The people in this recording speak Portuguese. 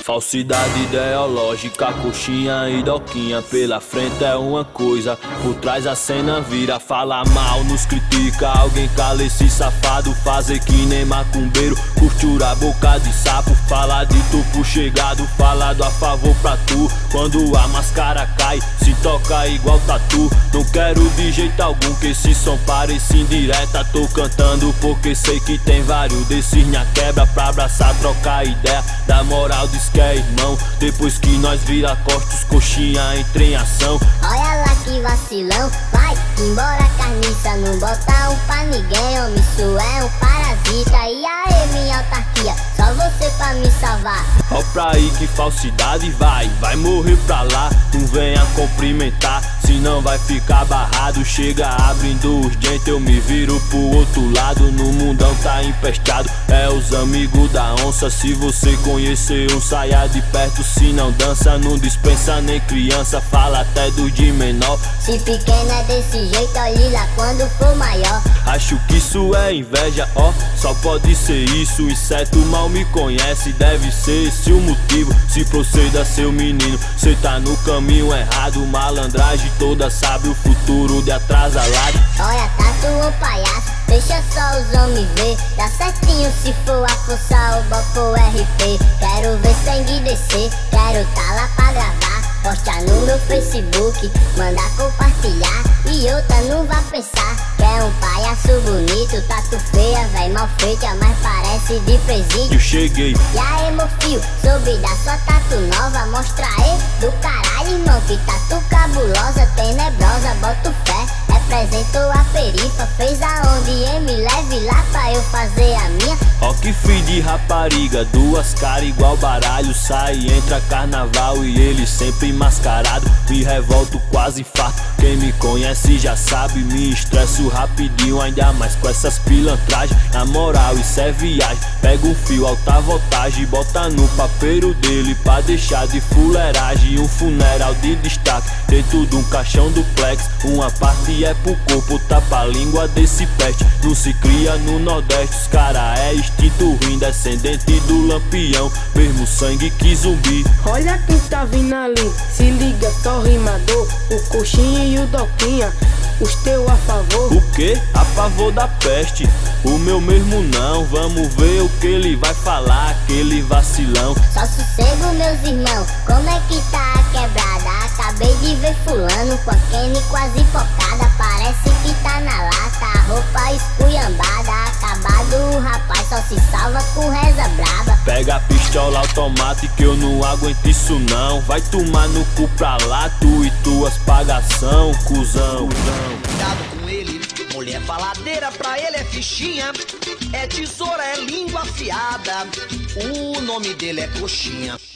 Falsidade ideológica, coxinha e doquinha. Pela frente é uma coisa, por trás a cena vira. Fala mal, nos critica, alguém cala esse safado. Fazer que nem macumbeiro, curtura boca de sapo. Fala de tupo chegado, falado a favor pra tu. Quando a máscara cai, se toca igual tatu. Não quero de jeito algum que esse som pareça indireta. Tô cantando porque sei que tem vários desses nha quebra. Pra abraçar, trocar ideia, da moral diz que é irmão. Depois que nós vira costas, coxinha entra em ação. Olha lá que vacilão, vai embora carniça. Não bota um pra ninguém, homem, isso é um parasita. E aí minha autarquia, só você pra me salvar. Ó pra aí que falsidade vai morrer pra lá. Não venha cumprimentar, senão vai ficar barrado. Chega abrindo os dentes, eu me viro pro outro lado. No mundão tá empestado, é os amigos da onça. Se você conhecer um, saia de perto. Se não dança, não dispensa nem criança. Fala até do de menor. Se pequeno é desse jeito, olhe lá quando for maior. Acho que isso é inveja, ó, só pode ser isso. Inseto mal me conhece, deve ser esse o motivo. Se proceda, seu menino, cê tá no caminho errado. Malandragem toda sabe o futuro de atrasalado. Olha, tatu ou palhaço, deixa só os homens ver. Dá certinho se for a força, o boco RP. Quero ver sangue descer, quero tá lá pra gravar. Postar no meu Facebook, mandar compartilhar. E outra não vai pensar que é um palhaço bonito. Tatu feia, véi, mal feita, mas parece de presídio. Eu cheguei. E aí, meu filho, soube da sua tatu nova. Mostra aí do caralho, irmão, que tatu cabulosa, tenebrosa, boto fé. Representou a perifa, fez aonde? Me leve lá pra eu fazer a minha. Ó que filho de rapariga, duas caras igual baralho. Sai e entra carnaval e ele sempre mascarado. Me revolto, quase infarto, quem me conhece já sabe. Me estresso rapidinho, ainda mais com essas pilantragens. Na moral, isso é viagem. Pega um fio, alta voltagem, bota no papeiro dele pra deixar de fuleiragem. Um funeral de destaque, dentro de um caixão duplex. Uma parte é pro corpo, tapa a língua desse peste. Não se cria no Nordeste, os cara é instinto ruim. Descendente do Lampião, mesmo sangue que zumbi. Olha quem tá vindo ali, se liga só rimador. O coxinha e o doquinha, os teu a favor. O que? A favor da peste? O meu mesmo não. Vamos ver o que ele vai falar, aquele vacilão. Só sossego, meus irmãos, como é que tá a quebrada? Acabei de ver fulano com a Kenny quase focada. Parece que tá na lata, roupa esculhambada. Acabado o rapaz, só se salva com reza braba. Pega a pistola automática, eu não aguento isso não. Vai tomar no cu pra lá, tu e tuas pagação, cuzão. Cuidado com ele, mulher faladeira, pra ele é fichinha. É tesoura, é língua afiada, o nome dele é coxinha.